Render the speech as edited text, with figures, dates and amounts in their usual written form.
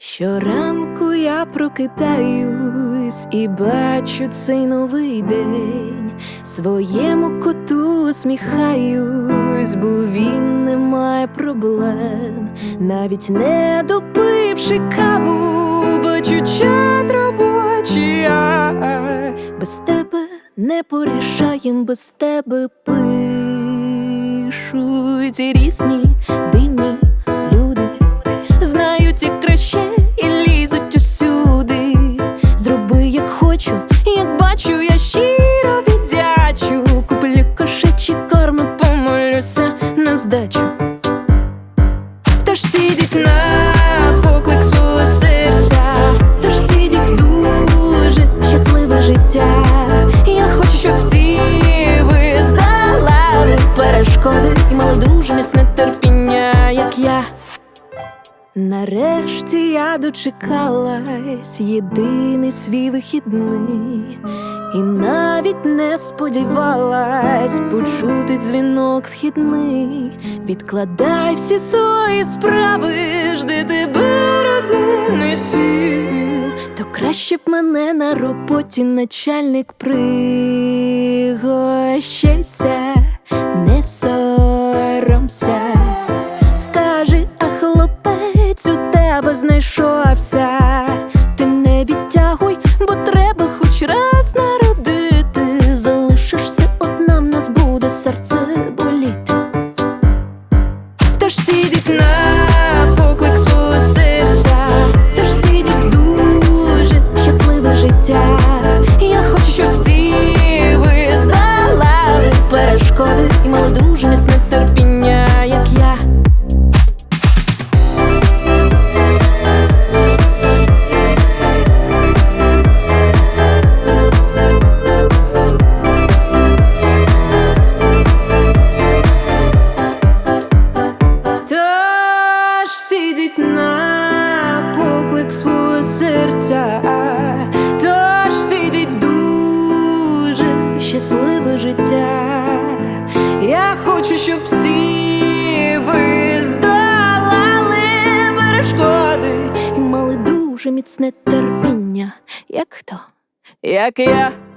Щоранку я прокидаюсь і бачу цей новий день. Своєму коту усміхаюсь, бо він не має проблем. Навіть не допивши каву, бачу чат робочий. Без тебе не порішаєм, без тебе пишуть різні дивні люди. Знають, як краще і лізуть усюди. Зроби, як хочу, як бачу, я щиро віддячу. Куплю кошачий корм і помолюся на здачу. Тож сидіть на поклик свого серця, тож сидіть дуже щасливе життя. Я хочу, щоб всі ви здолали перешкоди і мали дуже міцне терпіння, як я. Нарешті я дочекалась єдиний свій вихідний, і навіть не сподівалась почути дзвінок вхідний. Відкладай всі свої справи, жди тебе родинний сіл. То краще б мене на роботі начальник пригощайся, не соромся. Скажи, а хлопець у тебе знайшовся. Ти не відтягуй, бо треба хоч раз народити. Залишишся одна, в нас буде серце боліти. Тож сидіть на поклик свого серця, тож сидіть дуже щасливе життя. Я хочу, щоб всі ви здолали перешкоди і мали дуже міцне терпіння, як я. Сидіть на поклик свого серця, тож сидіть дуже щасливе життя. Я хочу, щоб всі ви здолали перешкоди і мали дуже міцне терпіння, як хто, як я.